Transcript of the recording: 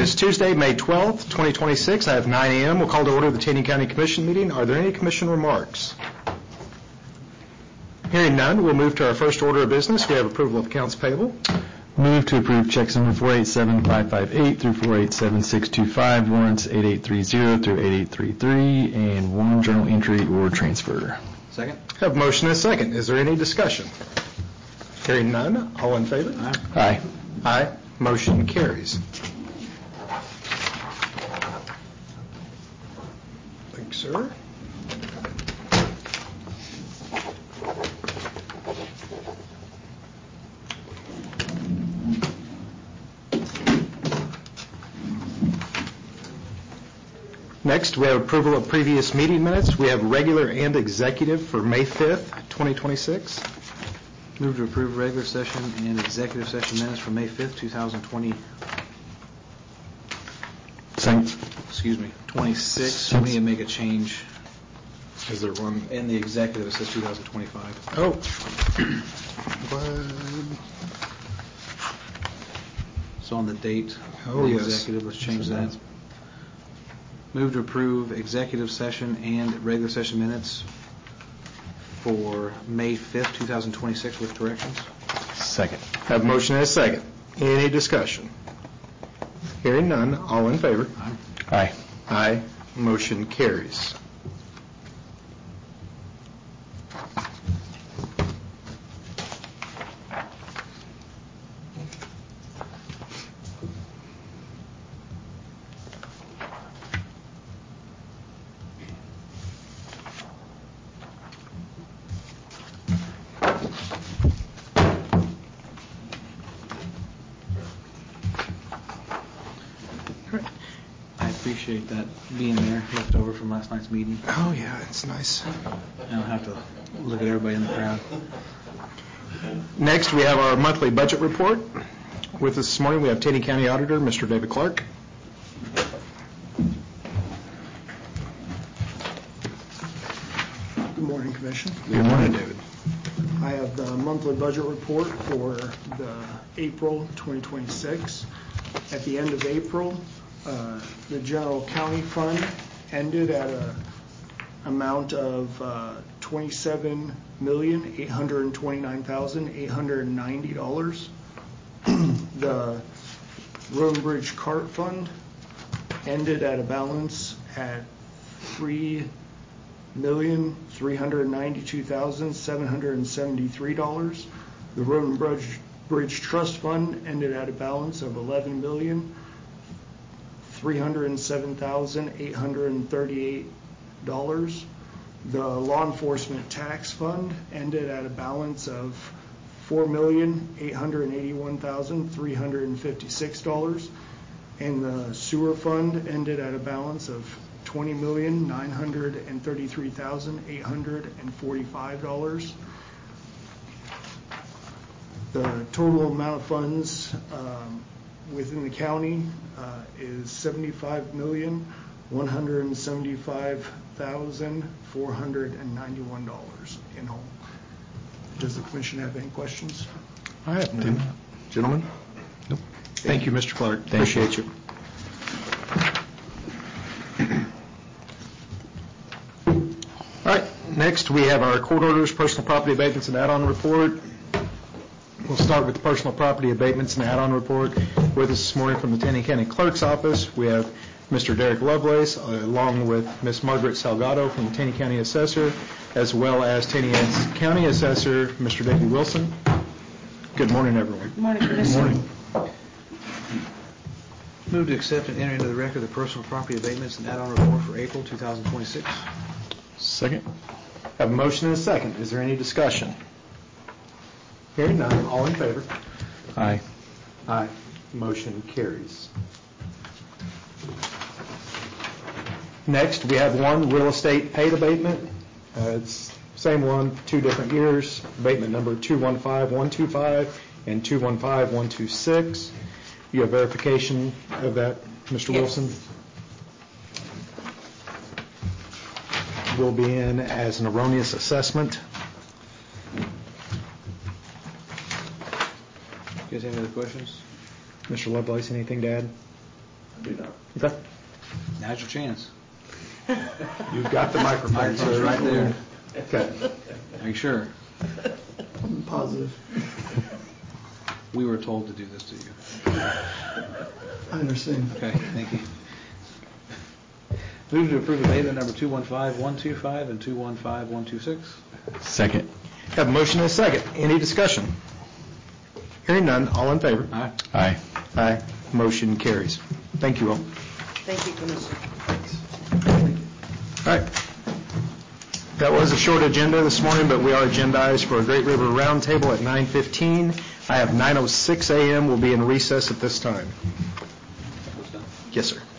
is Tuesday, May 12th, 2026. I have 9 a.m. We'll call to order the Taney County Commission meeting. Are there any commission remarks? Hearing none, we'll move to our first order of business. We have approval of accounts payable. Move to approve checks number 487558 through 487625, warrants 8830 through 8833, and one journal entry or transfer. Second. Have a motion and a second. Is there any discussion? Hearing none, all in favor? Aye. Aye. Motion carries. Thank you, sir. Next, we have approval of previous meeting minutes. We have regular and executive for May 5th, 2026. Move to approve regular session and executive session minutes for May 5th, 2020. Second. 26. We need to make a change. Is there one? In the executive, it says 2025. Oh. So on the date Oh, of the yes. executive, let's change that. Move to approve executive session and regular session minutes for May 5th, 2026 with corrections. Second. Have a motion and a second. Any discussion? Hearing none, all in favor? Aye. Aye. Motion carries. I appreciate that being there, left over from last night's meeting. Oh, yeah, it's nice. I don't have to look at everybody in the crowd. Next, we have our monthly budget report. With us this morning, we have Taney County Auditor, Mr. David Clark. Good morning, Commission. Good morning, David. I have the monthly budget report for the April 2026. At the end of April, the general county fund ended at an amount of $27,829,890. The Road and Bridge Cart Fund ended at a balance at $3,392,773. The Road and Bridge Trust Fund ended at a balance of $11,307,838. The Law Enforcement Tax Fund ended at a balance of $4,881,356. And the Sewer Fund ended at a balance of $20,933,845. The total amount of funds within the county is $75,175,491 in whole. Does the Commission have any questions? I have none. Gentlemen? Nope. Thank you, Mr. Clark. Thank Appreciate you. All right, next we have our court orders, personal property abatements, and add-on report. We'll start with the personal property abatements and add-on report. With us this morning from the Taney County Clerk's Office, we have Mr. Derek Lovelace, along with Ms. Margaret Salgado from the Taney County Assessor, as well as Taney County Assessor, Mr. Davey Wilson. Good morning, everyone. Good morning, Commissioner. Good morning. Move to accept and enter into the record the personal property abatements and add-on report for April 2026. Second. Have a motion and a second. Is there any discussion? Hearing none, all in favor? Aye. Aye. Motion carries. Next, we have one real estate paid abatement. It's same one, 2 different years. Abatement number 215125 and 215126. You have verification of that, Mr. Wilson? Will be in as an erroneous assessment. You guys have any other questions? Mr. Lovelace, anything to add? Okay. Now's your chance. You've got the microphone, Microphone's sir. right there. Okay. Are you sure? I'm positive. We were told to do this to you. I understand. Okay, thank you. Move to approve abatement number 215125 and 215126. Second. Have a motion and a second. Any discussion? Hearing none, all in favor? Aye. Aye. Aye. Motion carries. Thank you all. Thank you, Commissioner. All right. That was a short agenda this morning, but we are agendized for a Great River Roundtable at 9:15. I have 9:06 a.m. We'll be in recess at this time. Yes, sir.